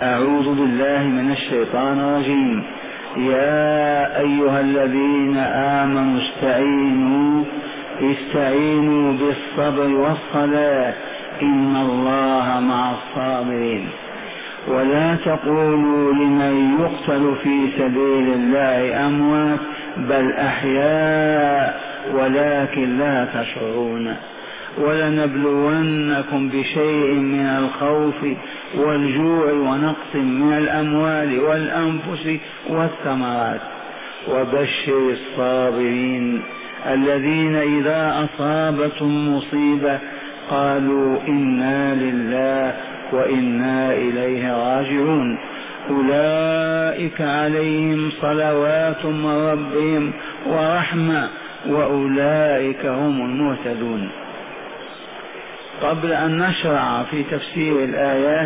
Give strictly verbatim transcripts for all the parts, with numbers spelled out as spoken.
أعوذ بالله من الشيطان الرجيم. يا أيها الذين آمنوا استعينوا استعينوا بالصبر والصلاة إن الله مع الصابرين. ولا تقولوا لمن يقتل في سبيل الله أموات بل أحياء ولكن لا تشعرون. ولنبلونكم بشيء من الخوف والجوع ونقص من الأموال والأنفس والثمرات وبشر الصابرين الذين إذا أصابتهم مصيبة قالوا إنا لله وإنا إليه راجعون أولئك عليهم صلوات من ربهم ورحمة وأولئك هم المهتدون. قبل أن نشرع في تفسير الآيات،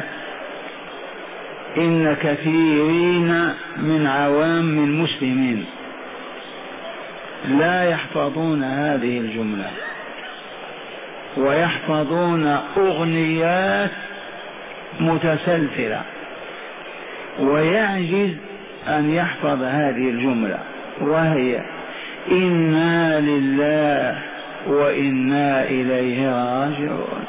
إن كثيرين من عوام المسلمين لا يحفظون هذه الجملة ويحفظون أغنيات متسلسلة، ويعجز أن يحفظ هذه الجملة، وهي إنا لله وإنا إليه راجعون.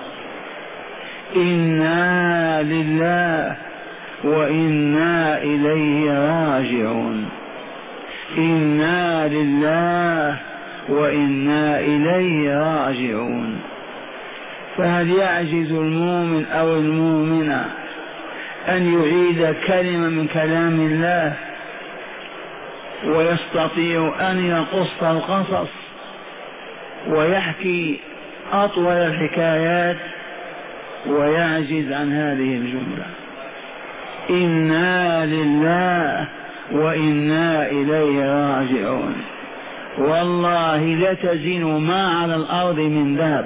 إنا لله وإنا إليه راجعون. إنا لله وإنا إليه راجعون. فهل يعجز المؤمن أو المؤمنة أن يعيد كلمة من كلام الله ويستطيع أن يقص القصص ويحكي أطول الحكايات ويعجز عن هذه الجملة؟ إنا لله وإنا إليه راجعون. والله لتزن ما على الأرض من ذهب.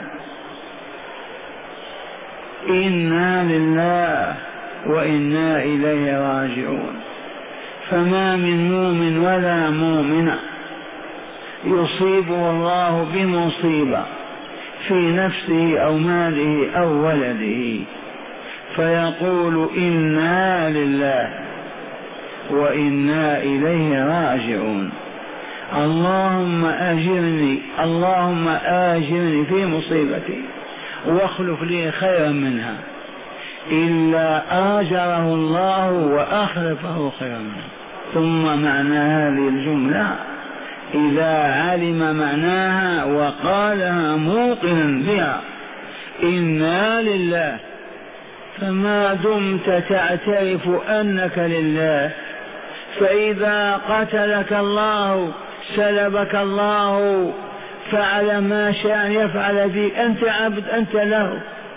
إنا لله وإنا إليه راجعون. فما من مؤمن ولا مؤمنة يصيبه الله بمصيبة في نفسه أو ماله أو ولده فيقول إنا لله وإنا إليه راجعون. اللهم أجرني اللهم آجرني في مصيبتي واخلف لي خيرا منها، إلا آجره الله وأخلفه خيرا منها. ثم معنى هذه الجملة إذا علم معناها وقالها موقنا بها إنا لله، فما دمت تعترف أنك لله، فإذا قتلك الله سلبك الله فعل ما شاء يفعل بك، أنت عبد أنت له.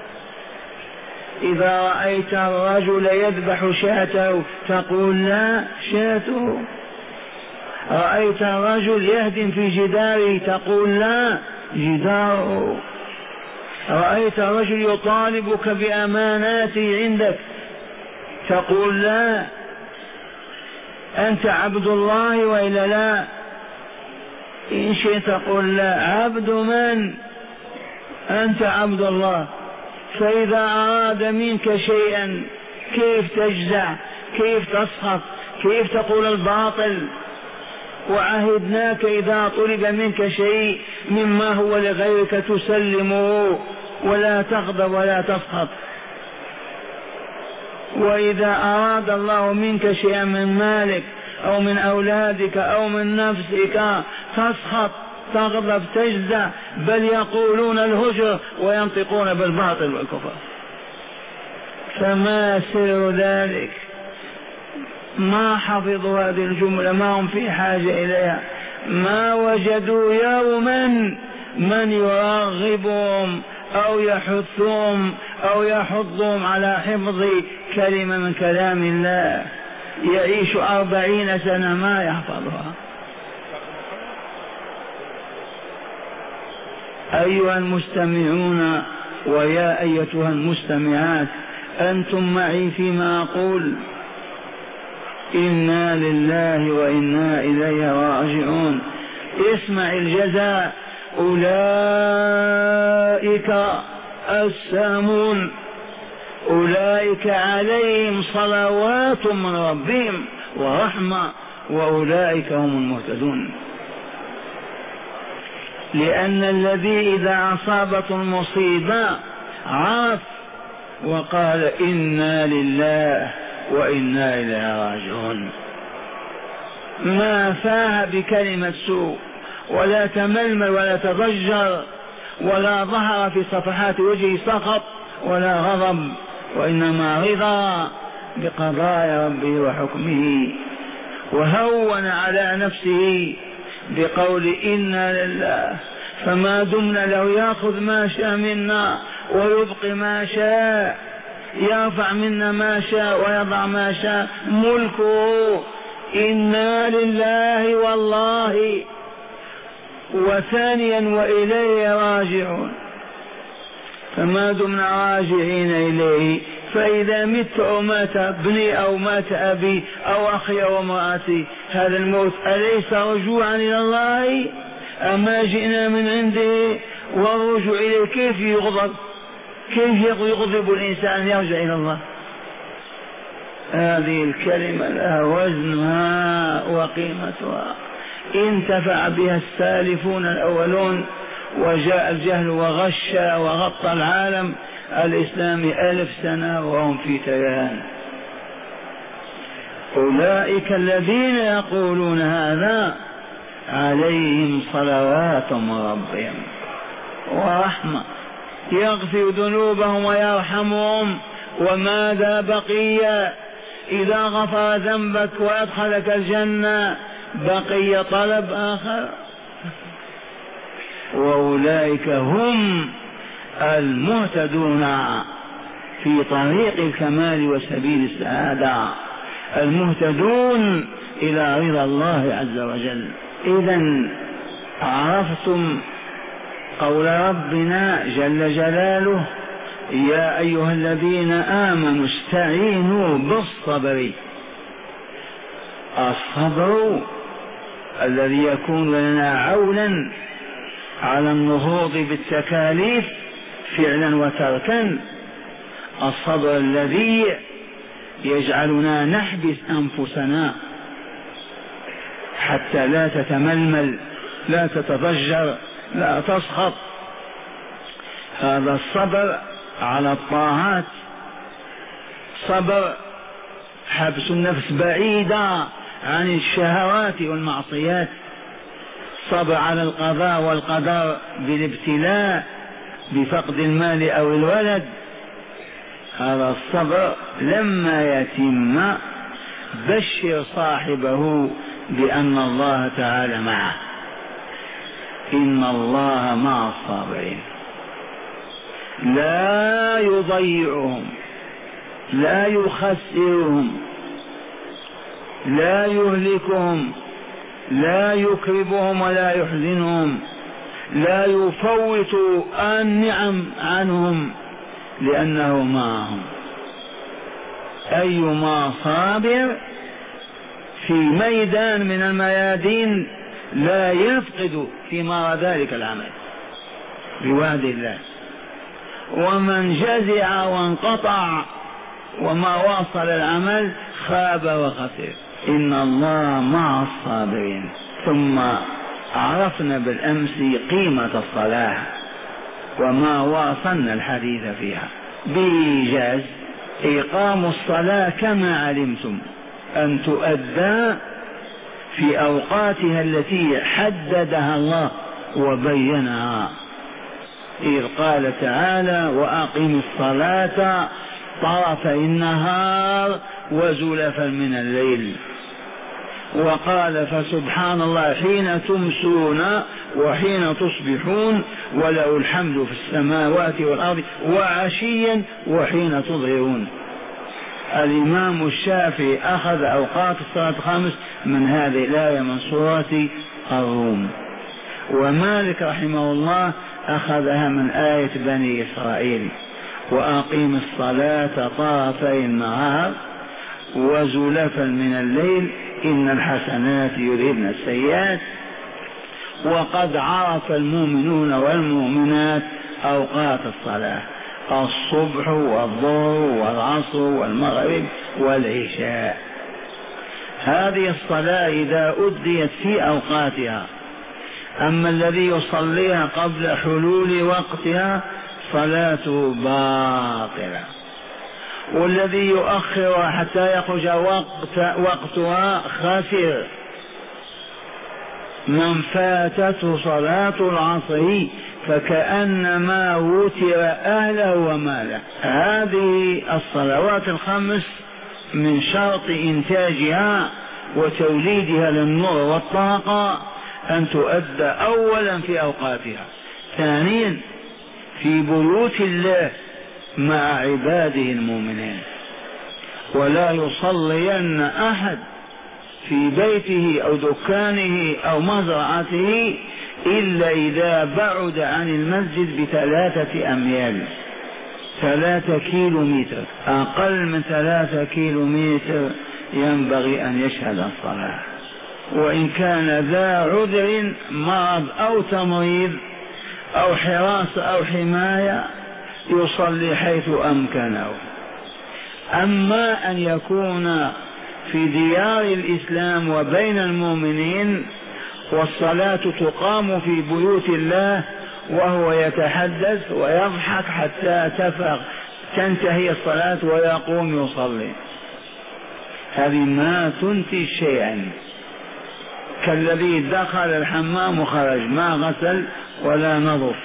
إذا رأيت الرجل يذبح شاته تقول لا شاته، رأيت الرجل يهدم في جداره تقول لا جداره، رأيت الرجل يطالبك بأماناته عندك تقول لا أنت عبد الله وإلا لا؟ إن شئت تقول لا. عبد من؟ أنت عبد الله. فإذا أراد منك شيئا كيف تجزع؟ كيف تسخط؟ كيف تقول الباطل؟ وعهدناك إذا طلب منك شيء مما هو لغيرك تسلمه ولا تغضب ولا تسخط. وإذا أراد الله منك شيئا من مالك أو من أولادك أو من نفسك تسخط تغضب تجزع، بل يقولون الهجر وينطقون بالباطل والكفر. فما سر ذلك؟ ما حفظوا هذه الجملة، ما هم في حاجة إليها، ما وجدوا يوما من يرغبهم أو يحثهم أو يحضهم على حفظ كلمة من كلام الله. يعيش أربعين سنة ما يحفظها. أيها المستمعون ويا أيتها المستمعات، أنتم معي فيما أقول. إنا لله وإنا إليه راجعون. اسمع الجزاء. أولئك السامون أولئك عليهم صلوات من ربهم ورحمة وأولئك هم المهتدون. لأن الذي إذا أصابته المصيبة عاف وقال إنا لله وإنا إليه راجعون، ما فاه بكلمة سوء ولا تململ ولا تضجر ولا ظهر في صفحات وجهه سخط ولا غضب، وإنما رضا بقضاء ربه وحكمه، وهون على نفسه بقول إنا لله، فما دمنا له يأخذ ما شاء منا ويبقي ما شاء، يرفع منا ما شاء ويضع ما شاء، ملكه إنا لله والله، وثانيا وإليه راجعون. فما دمنا راجعين إليه، فإذا مت أو مات ابني أو مات أبي أو أخي أو امرأتي، هذا الموت أليس رجوعا إلى الله؟ أما جئنا من عنده؟ والرجوع إليه كيف يغضب؟ كيف يغضب الإنسان يرجع إلى الله؟ هذه الكلمة لها وزنها وقيمتها، انتفع بها السالفون الأولون، وجاء الجهل وغش وغطى العالم الإسلامي ألف سنة وهم في تيان. أولئك الذين يقولون هذا عليهم صلوات من ربهم ورحمة، يغفر ذنوبهم ويرحمهم. وماذا بقي؟ إذا غفر ذنبك وأدخلك الجنة بقي طلب آخر؟ وأولئك هم المهتدون في طريق الكمال وسبيل السعادة، المهتدون إلى رضا الله عز وجل. إذن عرفتم قول ربنا جل جلاله: يا أيها الذين آمنوا استعينوا بالصبر. الصبر الذي يكون لنا عونا على النهوض بالتكاليف فعلا وتركا، الصبر الذي يجعلنا نحبس أنفسنا حتى لا تتململ، لا تتضجر، لا تسخط. هذا الصبر على الطاعات، صبر حبس النفس بعيدة عن الشهوات والمعصيات، صبر على القضاء والقدر بالابتلاء بفقد المال أو الولد. هذا الصبر لما يتم بشر صاحبه بأن الله تعالى معه، إن الله مع الصابرين، لا يضيعهم، لا يخسرهم، لا يهلكهم، لا يكربهم ولا يحزنهم، لا يفوت النعم عنهم، لأنه معهم. أيما صابر في ميدان من الميادين لا يفقد ثمار ذلك العمل بوعد الله، ومن جزع وانقطع وما واصل العمل خاب وخسر. إن الله مع الصابرين. ثم عرفنا بالأمس قيمة الصلاة وما واصلنا الحديث فيها بإيجاز. إقام الصلاة كما علمتم أن تؤدى في أوقاتها التي حددها الله وبينها، إذ قال تعالى: وأقم الصلاة طرفي النهار وزلفا من الليل. وقال: فسبحان الله حين تمسون وحين تصبحون وله الحمد في السماوات والأرض وعشيا وحين تظهرون. الإمام الشافعي أخذ أوقات الصلاة الخمس من هذه الآية من سورة الروم، ومالك رحمه الله أخذها من آية بني إسرائيل: وأقيم الصلاة طرفي النهار وزلفا من الليل إن الحسنات يذهبن السيئات. وقد عرف المؤمنون والمؤمنات أوقات الصلاة، الصبح والظهر والعصر والمغرب والعشاء. هذه الصلاة إذا أديت في أوقاتها. أما الذي يصليها قبل حلول وقتها صلاته باطلة، والذي يؤخرها حتى يخرج وقت وقتها خاسر. من فاتته صلاة العصر فكأنما وتر أهله وماله. هذه الصلوات الخمس من شرط إنتاجها وتوليدها للنور والطاقة أن تؤدى أولا في أوقاتها، ثانيا في بيوت الله مع عباده المؤمنين. ولا يصلين أحد في بيته أو دكانه أو مزرعته إلا إذا بعد عن المسجد بثلاثة أميال، ثلاثة كيلو متر. أقل من ثلاثة كيلو متر ينبغي أن يشهد الصلاة. وإن كان ذا عذر مرض أو تمريض أو حراسة أو حماية يصلي حيث أمكنه. أما أن يكون في ديار الإسلام وبين المؤمنين والصلاة تقام في بيوت الله وهو يتحدث ويضحك حتى تفرغ تنتهي الصلاة ويقوم يصلي، هذه ما تنتج شيئا، كالذي دخل الحمام وخرج ما غسل ولا نظف.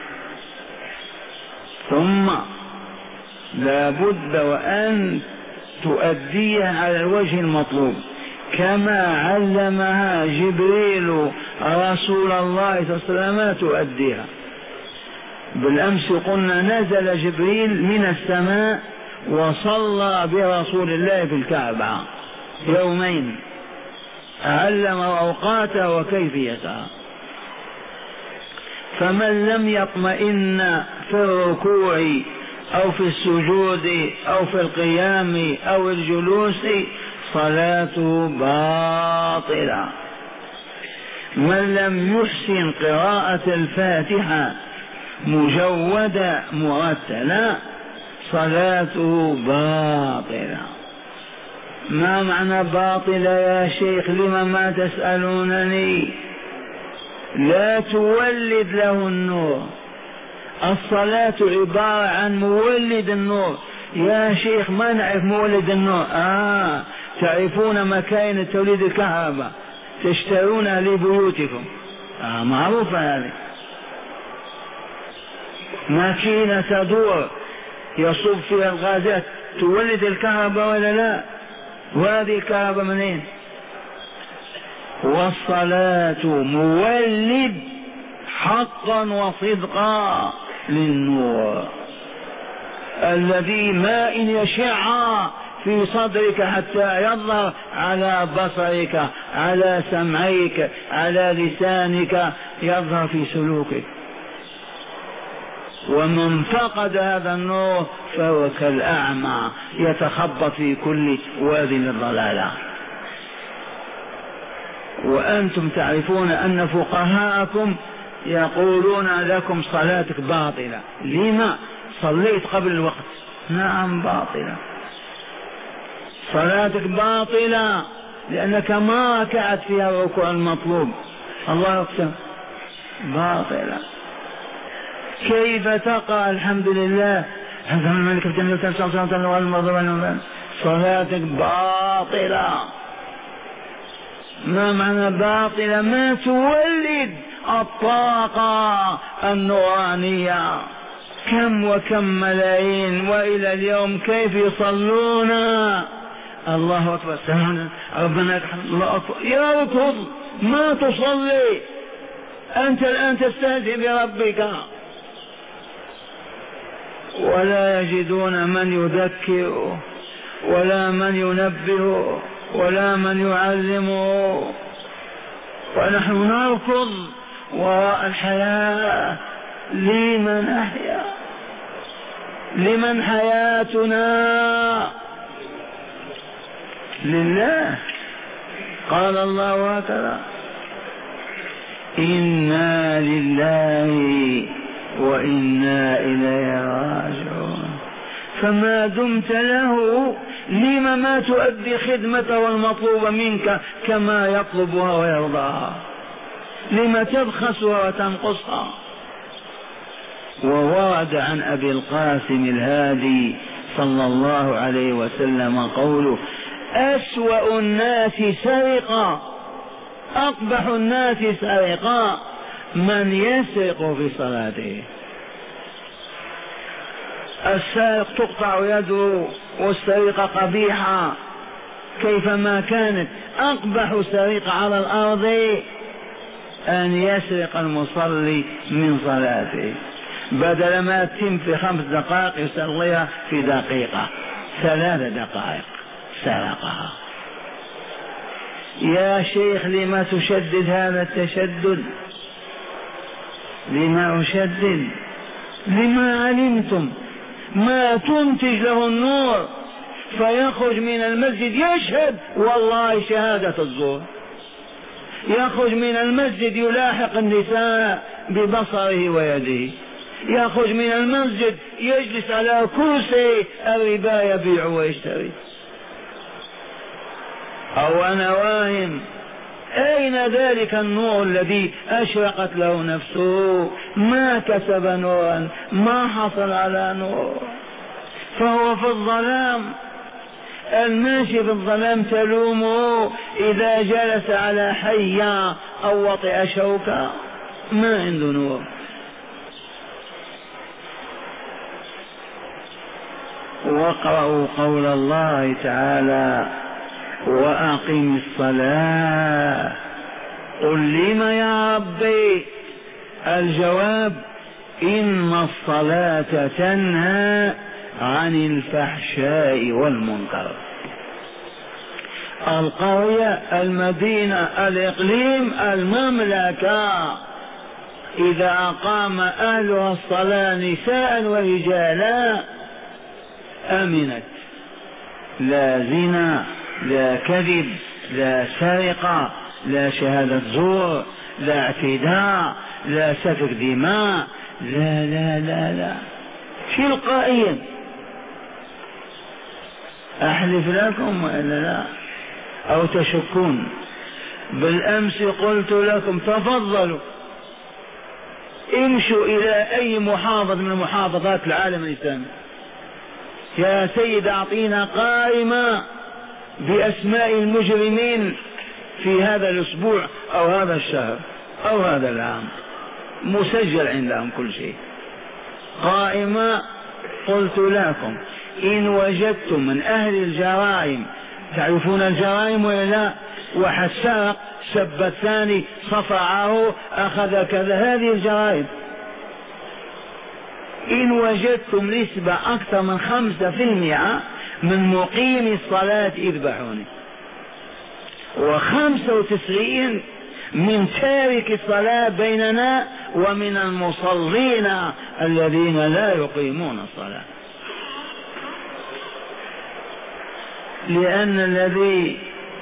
ثم لا بد وأن تؤديها على الوجه المطلوب كما علمها جبريل رسول الله صلى الله عليه وسلم تؤديها. بالأمس قلنا نزل جبريل من السماء وصلى برسول الله في الكعبة يومين، علم أوقاتها وكيفيتها. فمن لم يطمئن في الركوع أو في السجود أو في القيام أو الجلوس صلاته باطلة. من لم يحسن قراءة الفاتحة مجودة مرتلة صلاته باطلة. ما معنى باطلة يا شيخ؟ لما ما تسألونني؟ لا تولد له النور. الصلاة عبارة عن مولد النور. يا شيخ ما نعرف مولد النور. آه تعرفون مكاين توليد الكهرباء تشترونها لبيوتكم، آه معروفة هذه. ماكينة تدور يصب فيها الغازات تولد الكهرباء ولا لا؟ وهذه الكهرباء منين؟ والصلاة مولد حقا وصدقا للنور الذي ما إن يشع في صدرك حتى يظهر على بصرك على سمعك على لسانك يظهر في سلوكك. ومن فقد هذا النور فهو كالأعمى يتخبط في كل واد الضلالة. وأنتم تعرفون أن فقهاءكم يقولون لكم صلاتك باطلة. لما؟ صليت قبل الوقت. نعم باطلة، صلاتك باطلة لأنك ما ركعت فيها الركوع المطلوب. الله أكبر، باطلة. كيف تقع الحمد لله هذا الملك في جنة صلاتك باطلة؟ ما معنى باطلة؟ ما تولد الطاقة النورانية. كم وكم ملايين وإلى اليوم كيف يصلون؟ الله أكبر ربنا الله أكبر. يا ركض ما تصلي أنت الآن تستهزئ بربك. ولا يجدون من يذكر ولا من ينبه ولا من يعلمه، ونحن نركض وراء الحياة. لمن أحيا؟ لمن حياتنا؟ لله. قال الله هكذا: إنا لله وإنا إليه راجعون. فما دمت له لم ما تؤدي خدمته المطلوبة منك كما يطلبها ويرضاها؟ لم تبخسها وتنقصها؟ وورد عن أبي القاسم الهادي صلى الله عليه وسلم قوله: أسوأ الناس سرقة، أقبح الناس سرقة من يسرق في صلاته. السارق تقطع يده والسرقة قبيحة كيفما كانت. أقبح سرقة على الأرض أن يسرق المصلي من صلاته، بدل ما تتم في خمس دقائق يصليها في دقيقة، ثلاث دقائق سرقها. يا شيخ لما تشدد هذا التشدد؟ لما أشدد؟ لما علمتم ما تنتج له النور فيخرج من المسجد يشهد والله شهادة الزور، يخرج من المسجد يلاحق النساء ببصره ويده، يخرج من المسجد يجلس على كرسي الربا يبيع ويشتري. أو أنا واهم أين ذلك النور الذي أشرقت له نفسه؟ ما كسب نورا، ما حصل على نور، فهو في الظلام. الماشي في الظلام تلومه إذا جلس على حية أو وطئ شوكة، ما عنده نور. واقرأوا قول الله تعالى: وأقم الصلاة. قل لم يا ربي؟ الجواب: إن الصلاة تنهى عن الفحشاء والمنكر. القرية، المدينة، الإقليم، المملكة، إذا أقام أهلها الصلاة نساء ورجالا أمنت، لا زنا، لا كذب، لا سرقة، لا شهادة زور، لا اعتداء، لا سفك دماء، لا لا لا لا تلقائيا. أحلف لكم وإلا لا أو تشكون؟ بالأمس قلت لكم تفضلوا امشوا إلى أي محافظة من محافظات العالم الإسلامي، يا سيد أعطينا قائمة بأسماء المجرمين في هذا الأسبوع أو هذا الشهر أو هذا العام، مسجل عندهم كل شيء، قائمة. قلت لكم إن وجدتم من أهل الجرائم، تعرفون الجرائم ولا لا؟ واحد سرق، سب الثاني، صفعه، أخذ كذا، هذه الجرائم. إن وجدتم نسبة أكثر من خمسة في المئة من مقيم الصلاة اذبحوني، وخمسة وتسعين من تارك الصلاة بيننا ومن المصلين الذين لا يقيمون الصلاة. لأن الذي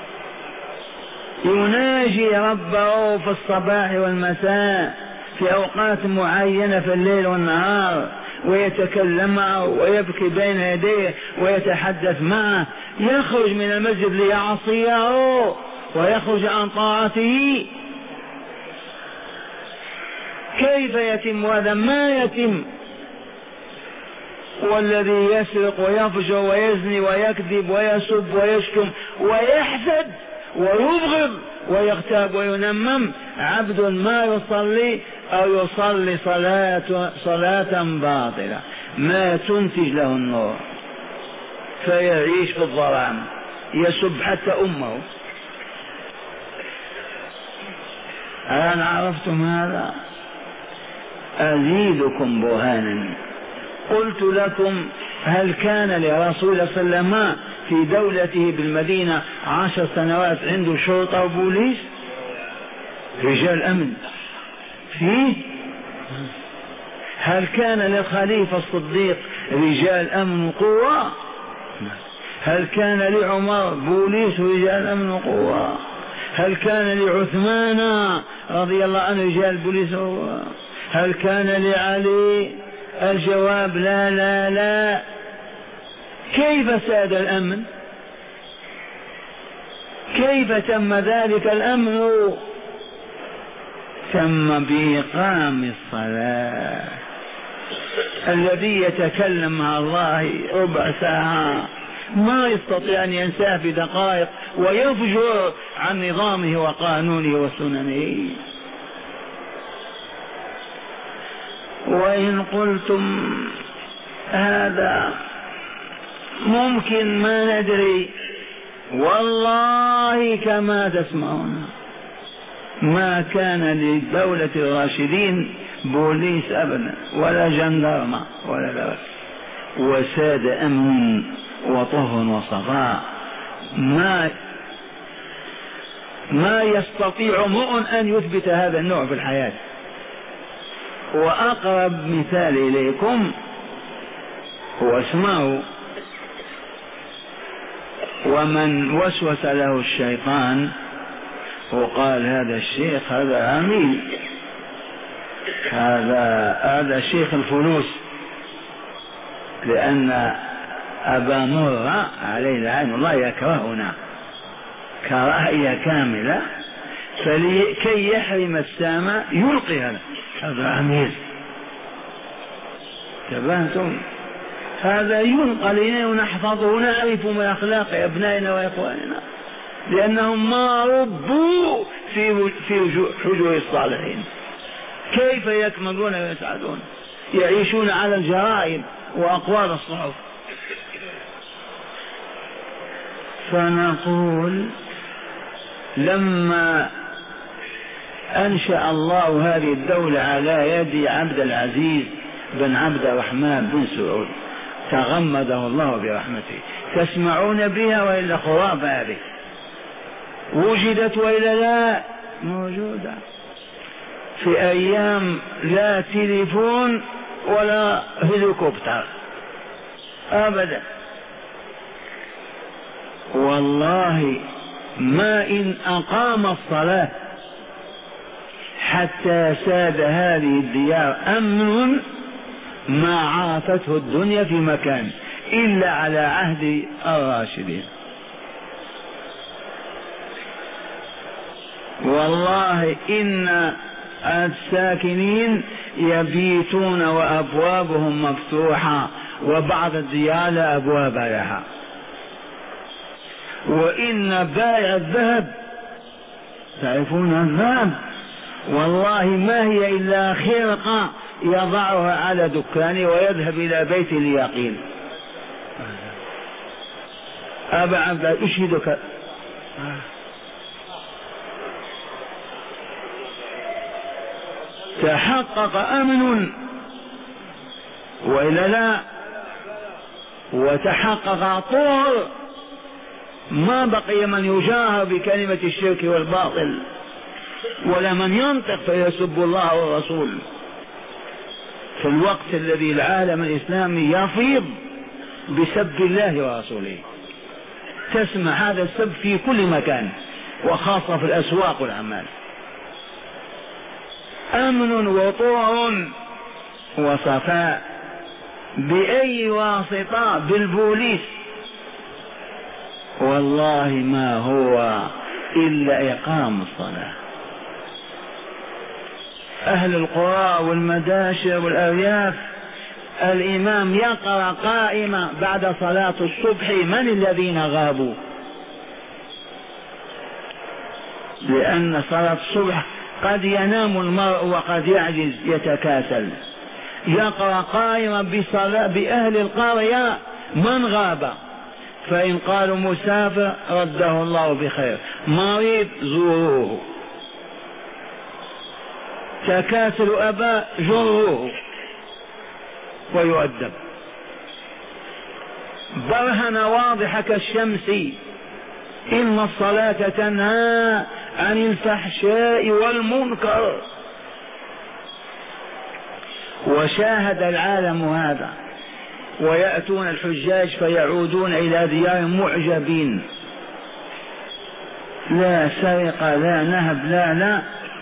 يناجي ربه في الصباح والمساء في أوقات معينة في الليل والنهار ويتكلم معه ويبكي بين يديه ويتحدث معه، يخرج من المسجد ليعصيه ويخرج عن طاعته، كيف يتم هذا؟ ما يتم. والذي يسرق ويفجر ويزني ويكذب ويسب ويشتم ويحسد ويبغض ويغتاب وينمم عبد ما يصلي أو يصلي صلاة, صلاة باطلة ما تنتج له النور، فيعيش في الظلام، يسب حتى أمه. الآن عرفتم هذا؟ أزيدكم برهانا. قلت لكم هل كان لرسول الله صلى الله عليه وسلم في دولته بالمدينة عشر سنوات عنده شرطة وبوليس رجال أمن فيه؟ هل كان للخليفة الصديق رجال أمن وقوة؟ هل كان لعمر بوليس ورجال أمن وقوة؟ هل كان لعثمان رضي الله عنه رجال بوليس وقوة؟ هل كان لعلي؟ الجواب لا لا لا. كيف ساد الأمن؟ كيف تم ذلك الأمن؟ تم بإقام الصلاة. الذي يتكلم مع الله ربع ساعة ما يستطيع أن ينساه في دقائق ويفجر عن نظامه وقانونه وسننه. وإن قلتم هذا ممكن ما ندري، والله كما تسمعون ما كان للدولة الراشدين بوليس أبدا ولا جندرمة ولا بلد، وساد أمن وطهر وصفاء ما ما يستطيع امرؤ أن يثبت هذا النوع في الحياة. وأقرب مثال إليكم هو اسمعوا: ومن وسوس له الشيطان وقال هذا الشيخ هذا عميل، هذا هذا شيخ الفلوس، لأن أبا مرة عليه لعن الله يكرهنا كراهية كاملة، فلكي يحرم السامع يلقي هذا هذا عميل. تبهتم؟ هذا ينقل إلينا ونحفظه ونعرف من أخلاق أبنائنا وإخواننا، لأنهم ما ربوا في في حجور الصالحين. كيف يكملون ويسعدون؟ يعيشون على الجرائم وأقوال الصحف. فنقول لما أنشأ الله هذه الدولة على يد عبد العزيز بن عبد الرحمن بن سعود تغمده الله برحمته، تسمعون بها وإلا خرافة؟ هذه وجدت وإلا لا؟ موجودة في أيام لا تليفون ولا هليكوبتر أبدا. والله ما إن أقام الصلاة حتى ساد هذه الديار أمن ما عافته الدنيا في مكان إلا على عهد الراشدين. والله إن الساكنين يبيتون وأبوابهم مفتوحة وبعض الديار لا أبواب لها. وإن بائع الذهب، تعرفون الذهب، والله ما هي إلا خرقة يضعها على دكانه ويذهب إلى بيت اليقين. أبا عبد أشهدك تحقق أمن وإلا لا، وتحقق طهر، ما بقي من يجاهر بكلمة الشرك والباطل ولا من ينطق فيسب الله والرسول في الوقت الذي العالم الإسلامي يفيض بسب الله ورسوله. تسمع هذا السب في كل مكان وخاصة في الأسواق والأعمال. أمن وطهر وصفاء بأي واسطة؟ بالبوليس. والله ما هو إلا إقام الصلاة. أهل القرى والمداشر والأرياف الإمام يقرأ قائمة بعد صلاة الصبح من الذين غابوا، لأن صلاة الصبح قد ينام المرء وقد يعجز يتكاسل. يقرأ قائمة بصلاة بأهل القرية من غاب، فإن قالوا مسافر رده الله بخير، مريض زوروه، تكاسل أباء جروه ويؤدب. برهنة واضحة كالشمس إن الصلاة تنهى عن الفحشاء والمنكر. وشاهد العالم هذا، ويأتون الحجاج فيعودون إلى ديار معجبين، لا سرقة لا نهب لا لا،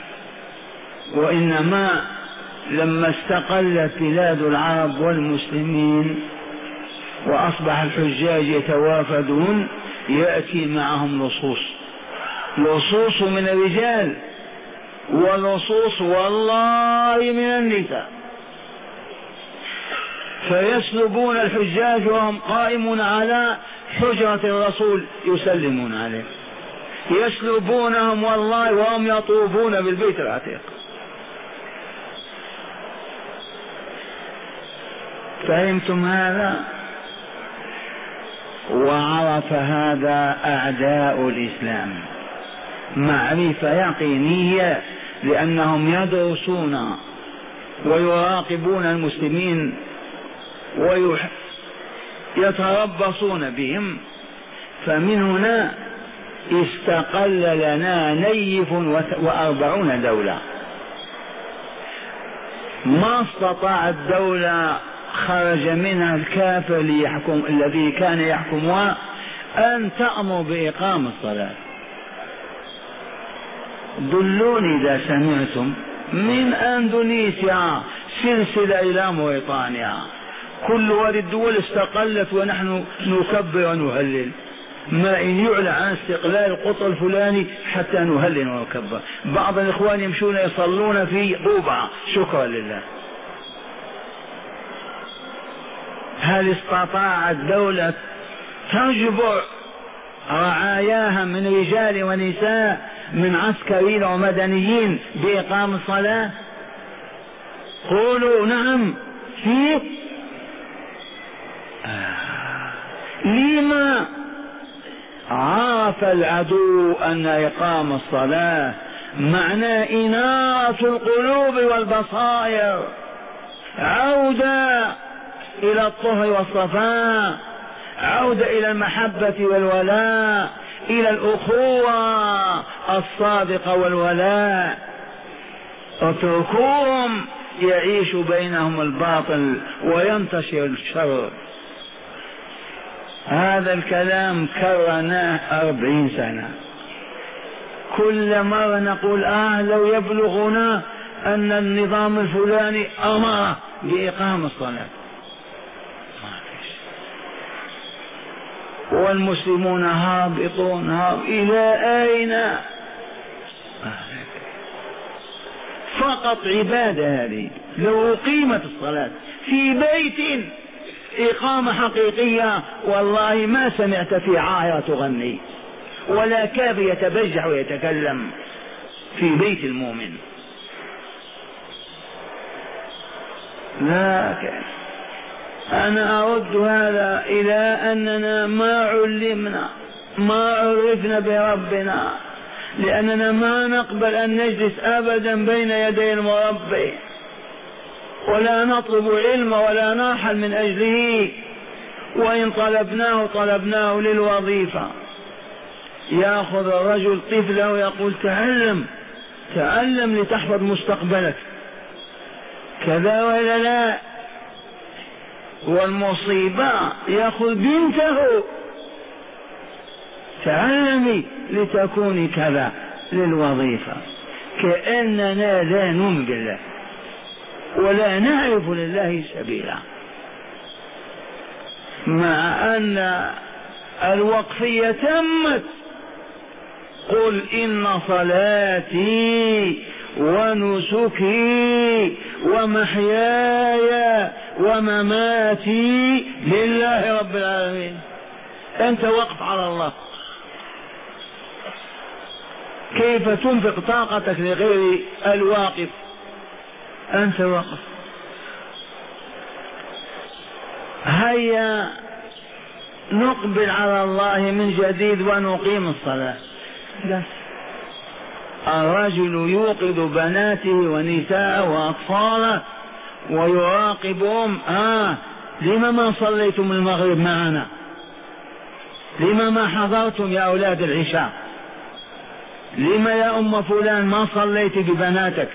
وإنما لما استقلت بلاد العرب والمسلمين وأصبح الحجاج يتوافدون، يأتي معهم لصوص، لصوص من الرجال ولصوص والله من النساء، فيسلبون الحجاج وهم قائمون على حجرة الرسول يسلمون عليه، يسلبونهم والله وهم يطوفون بالبيت العتيق. فهمتم هذا؟ وعرف هذا أعداء الإسلام معرفة يقينية، لأنهم يدرسون ويراقبون المسلمين ويتربصون بهم. فمن هنا استقل لنا نيف وأربعون دولة، ما استطاع الدولة خرج منها الكافر ليحكم الذي كان يحكمها أن تأمر بإقام الصلاة. دلوني إذا سمعتم من أندونيسيا سلسلة إلى موريطانيا، كل هذه الدول استقلت ونحن نكبر ونهلل، ما إن يعلى عن استقلال القطر الفلاني حتى نهلل ونكبر. بعض الإخوان يمشون يصلون في طوبة شكرا لله. هل استطاعت الدولة تجبر رعاياها من رجال ونساء من عسكريين ومدنيين بإقام الصلاة؟ قولوا نعم. في آه. لما عرف العدو أن إقام الصلاة معنى إنارة القلوب والبصائر، عودة إلى الطهر والصفاء، عودة إلى المحبة والولاء، إلى الأخوة الصادقة والولاء. اتركوهم يعيش بينهم الباطل وينتشر الشر. هذا الكلام كررناه أربعين سنة، كل مرة نقول آه لو يبلغنا أن النظام الفلاني أمر بإقام الصلاة، والمسلمون هابطون هاب إلى أين؟ فقط عبادة هذه. لو أقيمت الصلاة في بيت إقامة حقيقية والله ما سمعت في عاهرة تغني ولا كافر يتبجح ويتكلم في بيت المؤمن. لكن أنا أرد هذا إلى أننا ما علمنا ما عرفنا بربنا، لأننا ما نقبل أن نجلس أبدا بين يدي المربي، ولا نطلب علم ولا نرحل من أجله، وإن طلبناه طلبناه للوظيفة. يأخذ الرجل طفله ويقول تعلم تعلم لتحفظ مستقبلك، كذا ولا لا؟ والمصيبة يأخذ بنته تعلمي لتكوني كذا للوظيفة، كأننا لا نؤمن بالله ولا نعرف لله سبيلا، مع أن الوقفية تمت. قل إن صلاتي ونسكي ومحياي ومماتي لله رب العالمين. أنت وقف على الله، كيف تنفق طاقتك لغير الواقف؟ أنت وقف. هيا نقبل على الله من جديد ونقيم الصلاة. بس الرجل يوقظ بناته ونساءه وأطفاله ويراقبهم. آه لما ما صليتم المغرب معنا؟ لما ما حضرتم يا أولاد العشاء؟ لما يا أم فلان ما صليت ببناتك؟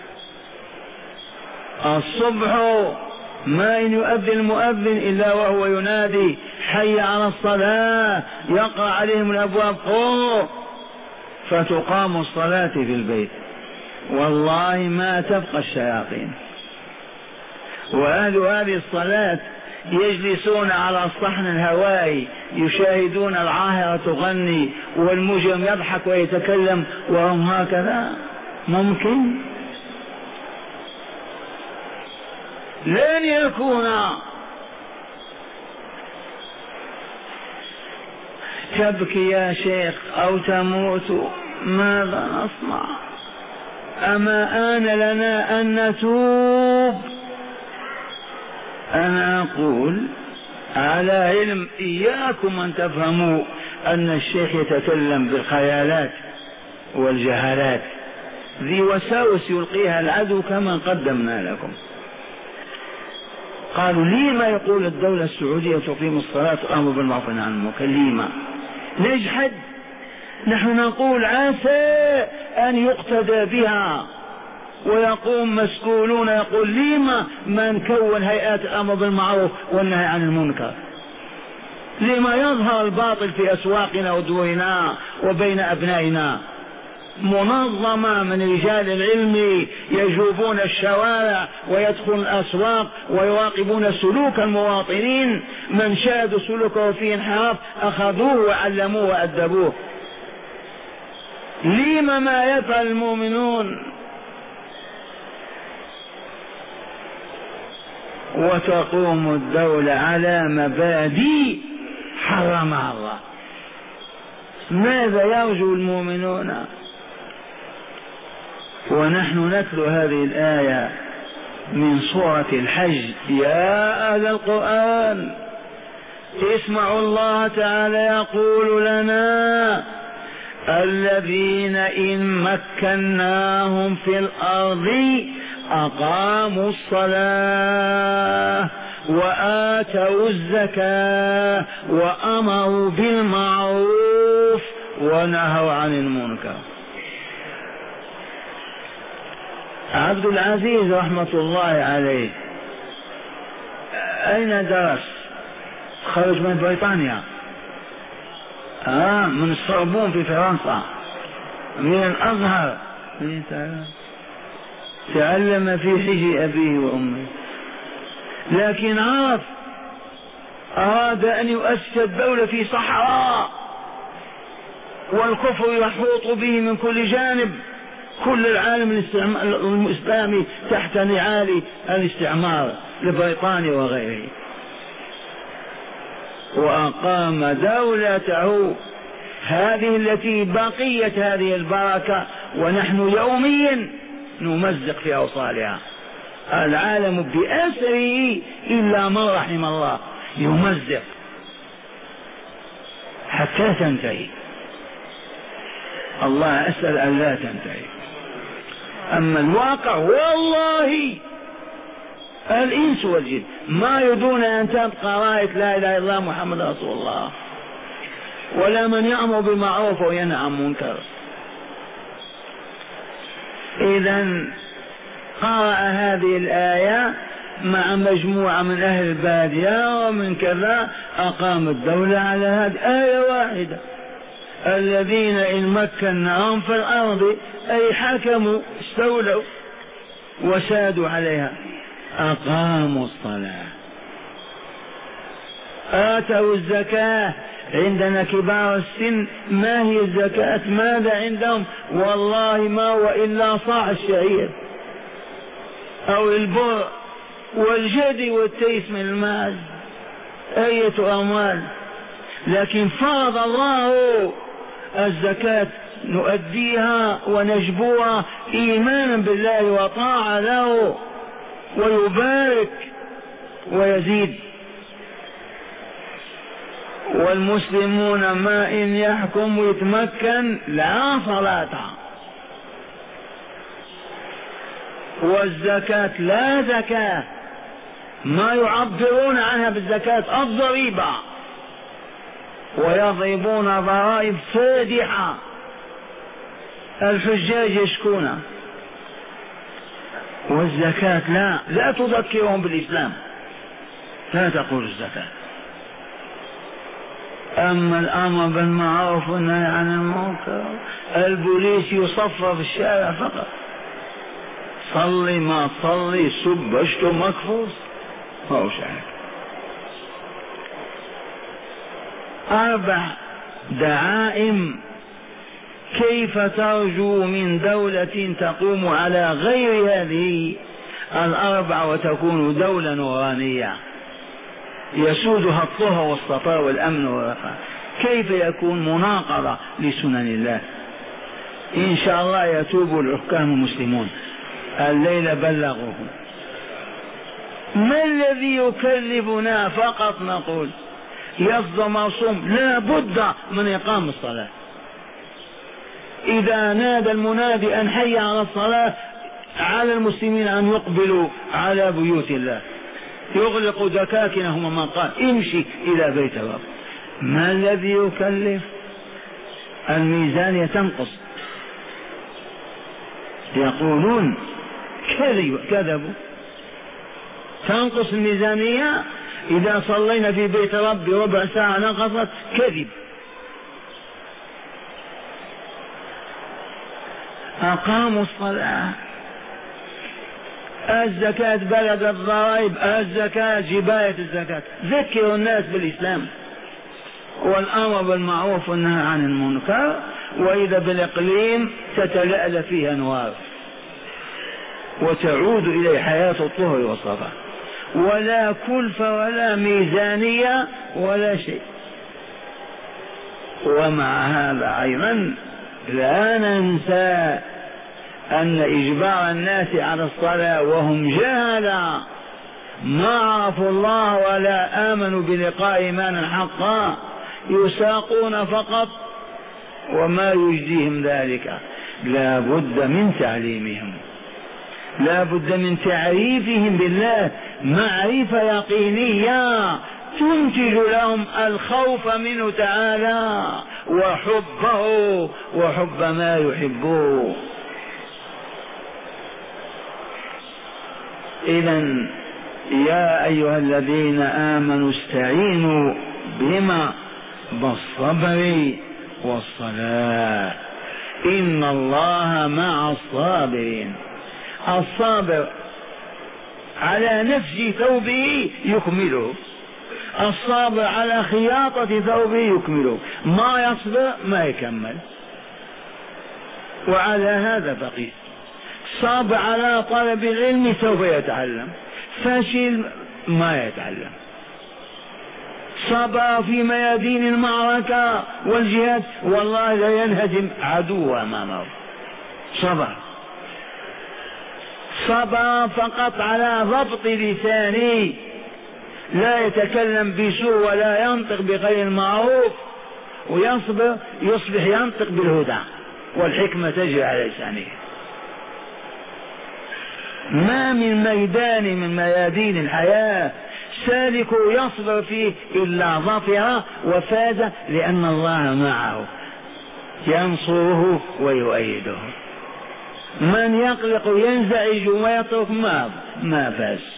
الصبح ما إن يؤذن المؤذن إلا وهو ينادي حي على الصلاة، يقع عليهم الأبواب قوموا، فتقام الصلاة في البيت. والله ما تبقى الشياطين. وهذه هذه الصلاة يجلسون على الصحن الهوائي يشاهدون العاهرة تغني والمجرم يضحك ويتكلم وهم هكذا؟ ممكن؟ لن يكون. تبكي يا شيخ أو تموت، ماذا نصنع؟ أما آن لنا أن نتوب؟ أنا أقول على علم، إياكم أن تفهموا أن الشيخ يتكلم بالخيالات والجهالات، ذي وساوس يلقيها العدو كما قدمنا لكم. قالوا لما يقول الدولة السعودية تقيم الصلاة وأمر بالمعروف والنهي عن المنكر؟ لما نجحد؟ نحن نقول عسى أن يقتدى بها، ويقوم مسؤولون يقول لما من كون هيئات الأمر بالمعروف والنهي عن المنكر؟ لما يظهر الباطل في أسواقنا ودورنا وبين أبنائنا؟ منظمة من رجال العلم يجوبون الشوارع ويدخلون الأسواق ويراقبون سلوك المواطنين، من شاهدوا سلوكه فيه انحراف أخذوه وعلموه وأدبوه. لما ما يفعل المؤمنون؟ وتقوم الدولة على مبادئ حرمها الله. ماذا يرجو المؤمنون؟ ونحن نتلو هذه الآية من سورة الحج. يا أهل القرآن اسمعوا الله تعالى يقول لنا الذين إن مكناهم في الأرض أقاموا الصلاة وآتوا الزكاة وأمروا بالمعروف ونهوا عن المنكر. عبد العزيز رحمة الله عليه أين درس؟ خرج من بريطانيا، آه من السوربون في فرنسا، من الأزهر، تعلم في حجر أبيه وأمه، لكن عرف أراد أن يؤسس الدولة في صحراء والكفر يحوط به من كل جانب، كل العالم الإسلامي تحت نعال الاستعمار لبريطانيا وغيره، وأقام دولته هذه التي بقيت هذه البركة، ونحن يوميا نمزق في أوصالها. العالم بأسره إلا من رحم الله يمزق حتى تنتهي. الله أسأل أن لا تنتهي. أما الواقع والله الإنس والجن ما يدون أن تبقى راية لا إله إلا الله محمد رسول الله، ولا من يأمر بالمعروف وينهى عن المنكر. إذن قرأ هذه الآية مع مجموعة من أهل البادية ومن كذا، أقام الدولة على هذه آية واحدة، الذين إن مكناهم في الأرض أي حكموا استولوا وسادوا عليها، أقاموا الصلاة آتوا الزكاة. عندنا كبار السن ما هي الزكاة؟ ماذا عندهم؟ والله ما هو إلا صاع الشعير أو البر والجدي والتيس من المال، أية أموال. لكن فرض الله الزكاة نؤديها ونجبوها إيمانا بالله وطاعة له، ويبارك ويزيد. والمسلمون ما إن يحكم ويتمكن لا صلاة، والزكاة لا زكاة، ما يعبرون عنها بالزكاة الضريبة، ويضربون ضرائب فادحة الحجاج يشكون، والزكاة لا لا تذكرهم بالإسلام، لا تقول الزكاة. أما الأمر بالمعروف والنهي عن المنكر، البوليس يصفى في الشارع فقط، صلي ما تصلي، سب اشتم مكفوس، ما هو شايف. أربع دعائم. كيف ترجو من دولة تقوم على غير هذه الأربع وتكون دولة نورانية يسودها الطهر والصفاء والأمن والرخاء؟ كيف يكون مناقضة لسنن الله؟ إن شاء الله يتوب الحكام المسلمون. الليلة بلغوهم. ما الذي يكلفنا فقط نقول يصدم مصوم؟ لا بد من إقام الصلاة. إذا نادى المنادي أن حي على الصلاة على المسلمين أن يقبلوا على بيوت الله، يغلق دكاكنهم. ما قال امشي إلى بيت الرب. ما الذي يكلف؟ الميزانية تنقص. يقولون كذبوا. تنقص الميزانية إذا صلينا في بيت ربي ربع ساعة نقصت. كذب. أقاموا الصلاة. الزكاة بلد الضرائب. الزكاة جباية الزكاة. ذكروا الناس بالإسلام والأمر بالمعروف والنهي عن المنكر، وإذا بالإقليم تتلألأ فيها أنوار وتعود إلى حياة الطهر والصفاء، ولا كلفة ولا ميزانية ولا شيء. ومع هذا أيضا لا ننسى أن إجبار الناس على الصلاة وهم جهلا ما عرفوا الله ولا آمنوا بلقاء إيمانا حقا يساقون فقط وما يجديهم ذلك. لا بد من تعليمهم، لا بد من تعريفهم بالله معرفة يقينية تنتج لهم الخوف منه تعالى وحبه وحب ما يحبه. إذن يا أيها الذين آمنوا استعينوا بما بالصبر والصلاة إن الله مع الصابرين. الصابر على نفس ثوبه يكمله، الصابر على خياطة ثوبه يكمله، ما يصبر ما يكمل. وعلى هذا فقير. صابر على طلب العلم سوف يتعلم، فاشل ما يتعلم. صبر في ميادين المعركة والجهاد والله لا ينهزم عدو أمامه. صبر صبر فقط على ضبط لسانه، لا يتكلم بسوء ولا ينطق بغير المعروف، ويصبر يصبح ينطق بالهدى والحكمة تجري على لسانه. ما من ميدان من ميادين الحياة سالك يصبر فيه إلا ظفر وفاز، لأن الله معه ينصره ويؤيده. من يقلق ينزعج ويترك ما ما فاز.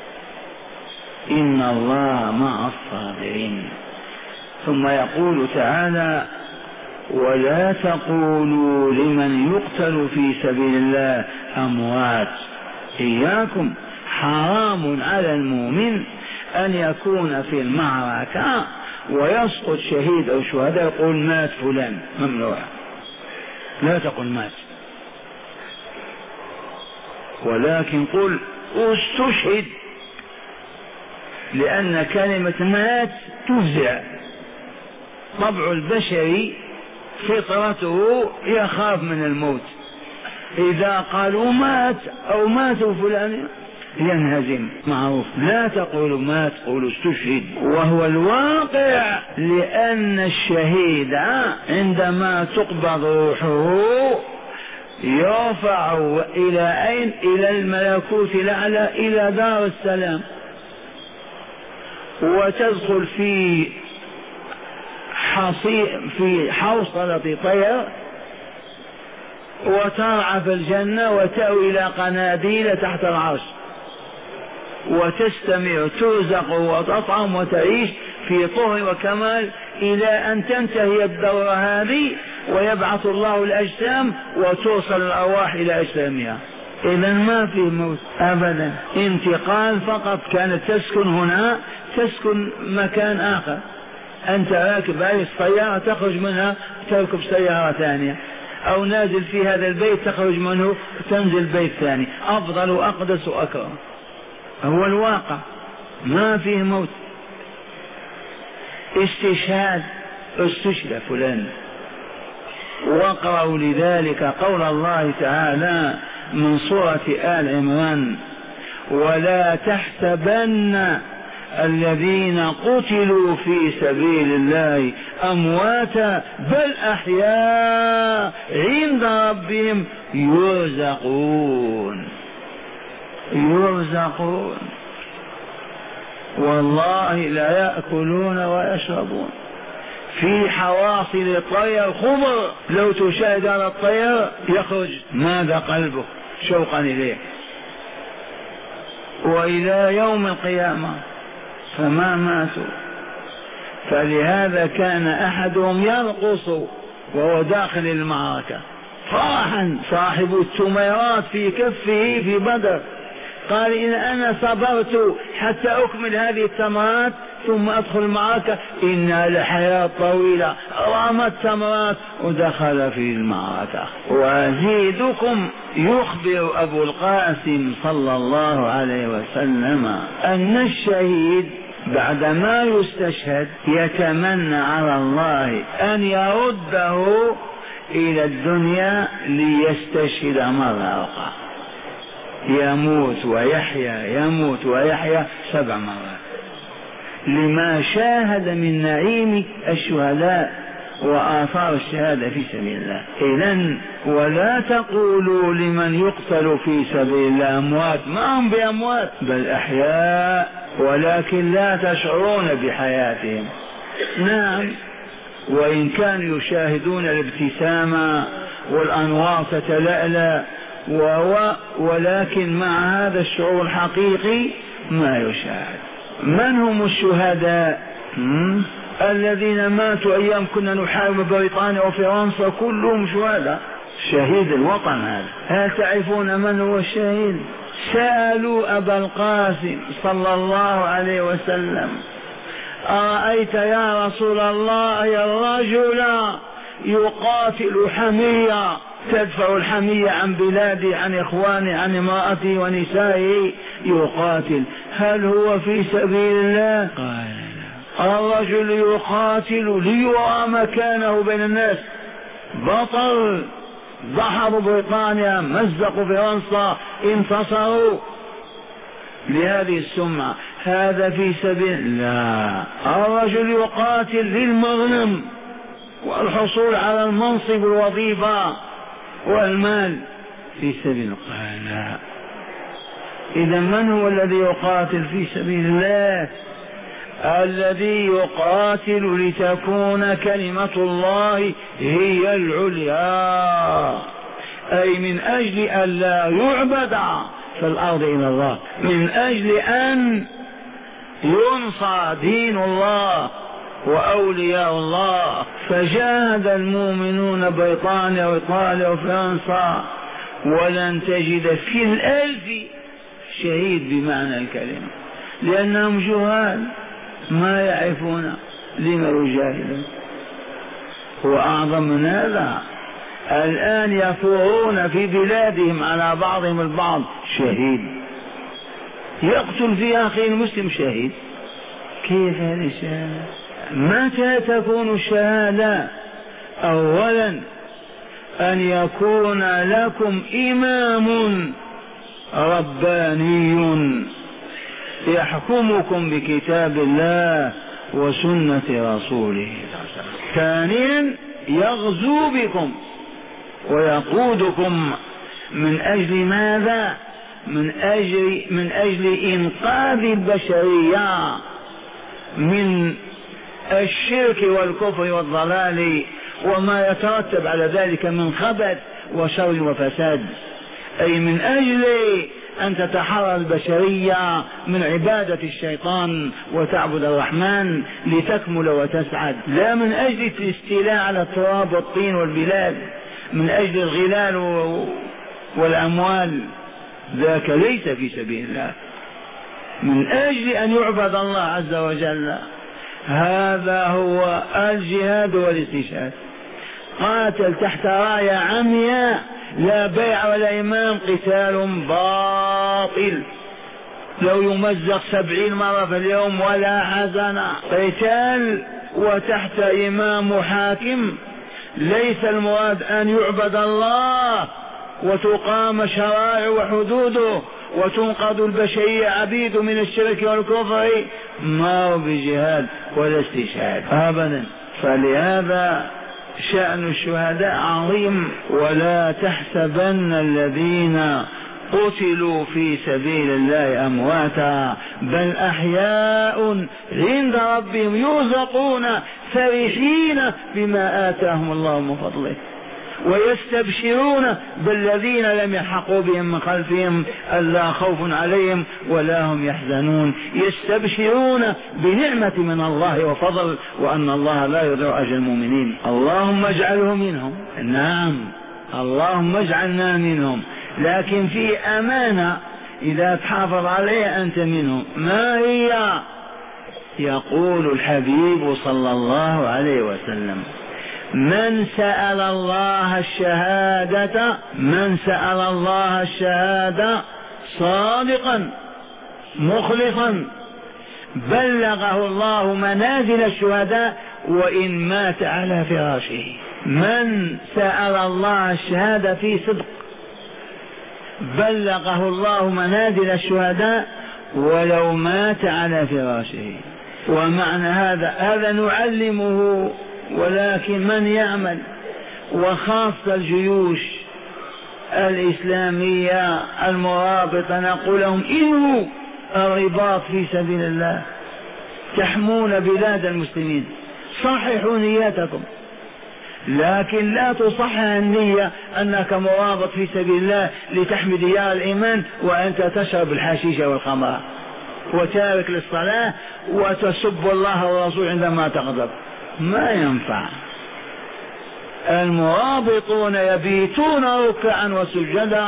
إن الله مع الصابرين. ثم يقول تعالى ولا تقولوا لمن يقتل في سبيل الله أموات. إياكم حرام على المؤمن أن يكون في المعركة ويسقط شهيد أو شهداء يقول مات فلان، ممنوع. لا تقل مات، ولكن قل استشهد، لأن كلمة مات تفزع. طبع البشري فطرته يخاف من الموت. إذا قالوا مات أو ماتوا فلان ينهزم، معروف. لا تقولوا مات، قولوا استشهد. وهو الواقع، لأن الشهيد عندما تقبض روحه يرفع إلى أين؟ إلى الملكوت الأعلى، إلى دار السلام، وتدخل في حصي في حوصلة طير وترعى في الجنة وتأوي إلى قناديل تحت العرش وتستمع، ترزق وتطعم وتعيش في طهر وكمال إلى أن تنتهي الدورة هذه ويبعث الله الأجسام وتوصل الأرواح إلى أجسامها. إذا ما في موت أبدا، انتقال فقط. كانت تسكن هنا تسكن مكان آخر، أنت راكب هذه السيارة تخرج منها تركب سيارة ثانية، أو نازل في هذا البيت تخرج منه تنزل بيت ثاني، أفضل وأقدس وأكرم. هو الواقع ما فيه موت. استشهاد، استشهد فلان. وقرأوا لذلك قول الله تعالى من سورة آل عمران: ولا تحسبن الذين قتلوا في سبيل الله أمواتا بل أحياء عند ربهم يرزقون. يرزقون والله لا يأكلون ويشربون. في حواصل الطير خضر، لو تشاهد على الطير يخرج ماذا قلبه شوقا إليه. وإلى يوم القيامة فما ماتوا. فلهذا كان أحدهم يرقص وهو داخل المعركة فرحا، صاحب التميرات في كفه في بدر، قال إن أنا صبرت حتى أكمل هذه التمرات ثم أدخل المعركة إنها لحياة طويلة، رمى التمرات ودخل في المعركة. وأزيدكم يخبر أبو القاسم صلى الله عليه وسلم أن الشهيد بعدما يستشهد يتمنى على الله أن يرده إلى الدنيا ليستشهد مرة أخرى، يموت ويحيا يموت ويحيا سبع مرات، لما شاهد من نعيم الشهداء وآثار الشهادة في سبيل الله. إذن ولا تقولوا لمن يقتل في سبيل الله أموات، ما هم بأموات بل أحياء ولكن لا تشعرون بحياتهم. نعم، وإن كانوا يشاهدون الابتسامة والأنوار تتلألأ وهو، ولكن مع هذا الشعور الحقيقي ما يشاهد. من هم الشهداء؟ الذين ماتوا أيام كنا نحارب بريطانيا وفرنسا كلهم شهداء. شهيد الوطن هذا. هل تعرفون من هو الشهيد؟ سألوا أبا القاسم صلى الله عليه وسلم: أرأيت يا رسول الله يا الرجل يقاتل حمية، تدفع الحمية عن بلادي عن إخواني عن امرأتي ونسائي، يقاتل، هل هو في سبيل الله؟ قال الرجل يقاتل ليرى مكانه بين الناس، بطل، ضحوا بريطانيا، مزقوا فرنسا، انتصروا لهذه السمعة، هذا في سبيل لا. الرجل يقاتل للمغنم والحصول على المنصب والوظيفة والمال في سبيل قال لا. إذا من هو الذي يقاتل في سبيل الله؟ الذي يقاتل لتكون كلمة الله هي العليا، أي من أجل أن لا يعبد في الأرض إلى الله، من أجل أن ينصر دين الله وأولياء الله. فجاهد المؤمنون بريطانيا وإيطاليا وفرنسا، ولن تجد في الألف شهيد بمعنى الكلمة، لأنهم جهال ما يعرفون لما يجاهدون. وأعظم من هذا الآن يثورون في بلادهم على بعضهم البعض شهيد، يقتل في أخيه المسلم شهيد. كيف هذه الشهادة؟ متى تكون الشهادة؟ أولا أن يكون لكم إمام رباني يحكمكم بكتاب الله وسنة رسوله. ثانيا يغزو بكم ويقودكم من أجل ماذا؟ من أجل من أجل إنقاذ البشرية من الشرك والكفر والضلال وما يترتب على ذلك من خبث وشر وفساد، أي من أجل أن تتحرر البشرية من عبادة الشيطان وتعبد الرحمن لتكمل وتسعد، لا من أجل الاستيلاء على التراب والطين والبلاد، من أجل الغلال والأموال، ذاك ليس في سبيل الله. من أجل أن يعبد الله عز وجل. هذا هو الجهاد والاستشهاد. قاتل تحت راية عمياء لا بيع ولا إمام، قتال باطل لو يمزق سبعين مرة في اليوم ولا حزن. قتال وتحت إمام وحاكم. ليس المراد أن يعبد الله وتقام شرائع وحدوده وتنقذ البشرية عبيد من الشرك والكفر، ما هو بجهاد ولا استشهاد أبدا. فلهذا شأن الشهداء عظيم. ولا تحسبن الذين قتلوا في سبيل الله أمواتا بل أحياء عند ربهم يرزقون فرحين بما آتاهم الله من فضله ويستبشرون بالذين لم يلحقوا بهم من خلفهم ألا خوف عليهم ولا هم يحزنون. يستبشرون بنعمة من الله وفضل وأن الله لا يضيع أجر المؤمنين. اللهم اجعله منهم. نعم اللهم اجعلنا منهم، لكن في أمانة إذا تحافظ عليها أنت منهم. ما هي؟ يقول الحبيب صلى الله عليه وسلم: من سأل الله الشهادة من سأل الله الشهادة صادقا مخلصا بلغه الله منازل الشهداء وإن مات على فراشه. من سأل الله الشهادة في صدق بلغه الله منازل الشهداء ولو مات على فراشه. ومعنى هذا هذا نعلمه، ولكن من يعمل وخاصة الجيوش الإسلامية المرابطة نقول لهم إنوا الرباط في سبيل الله، تحمون بلاد المسلمين، صححوا نياتكم، لكن لا تصحح النية أنك مرابط في سبيل الله لتحمي ديار الإيمان وأنت تشرب الحشيش والخمر وتارك للصلاة وتسب الله والرسول عندما تغضب. ما ينفع. المرابطون يبيتون ركعا وسجدا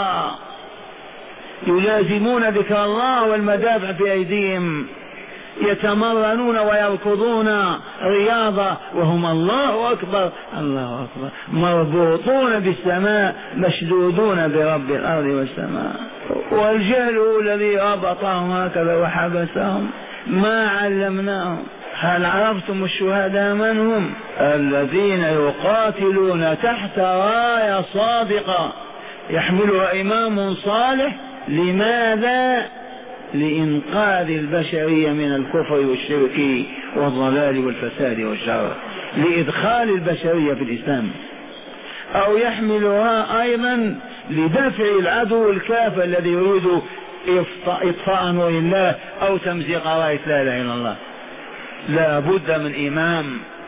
يلازمون ذكر الله والمدافع في أيديهم، يتمرنون ويركضون رياضة وهم الله أكبر الله أكبر مربوطون بالسماء مشدودون برب الأرض والسماء. والجهل الذي ربطهم هكذا وحبسهم ما علمناهم. هل عرفتم الشهداء من هم؟ الذين يقاتلون تحت راية صادقة يحملها إمام صالح. لماذا؟ لإنقاذ البشرية من الكفر والشرك والضلال والفساد والشر، لإدخال البشرية في الإسلام، أو يحملها أيضا لدفع العدو الكافر الذي يريد إطفاء نور الله أو تمزيق راية لا إله إلا الله. لا بد من إمام.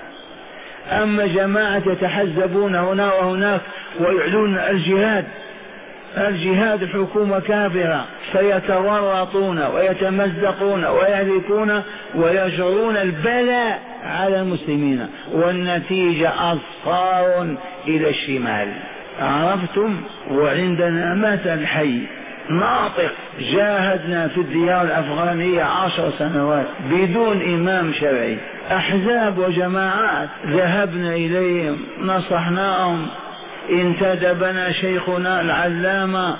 أما جماعة يتحزبون هنا وهناك ويعلون الجهاد الجهاد الحكومة كافرة فيتورطون ويتمزقون ويهلكون ويجرون البلاء على المسلمين والنتيجة أصفار إلى الشمال. عرفتم؟ وعندنا مثل حي ناطق. جاهدنا في الديار الأفغانية عشر سنوات بدون إمام شرعي، أحزاب وجماعات ذهبنا إليهم نصحناهم، انتدبنا شيخنا العلامة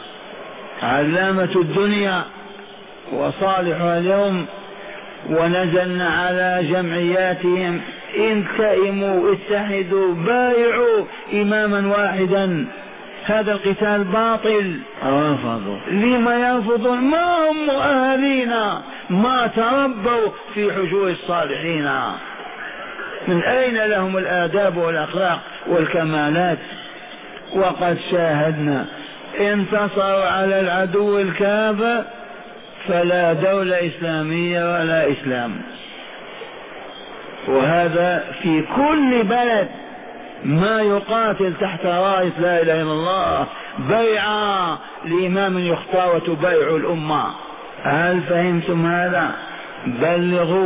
علامة الدنيا وصالحها اليوم ونزلنا على جمعياتهم، انتئموا اتحدوا بايعوا إماما واحدا. هذا القتال باطل. رفضوا. لما يرفضون؟ ما هم مؤهلين، ما تربوا في حجور الصالحين، من أين لهم الآداب والأخلاق والكمالات؟ وقد شاهدنا انتصروا على العدو الكافر فلا دولة إسلامية ولا إسلام. وهذا في كل بلد ما يقاتل تحت راية لا إله إلا الله بيعا لإمام يختار وتبايع الأمة. هل فهمتم هذا؟ بلغوا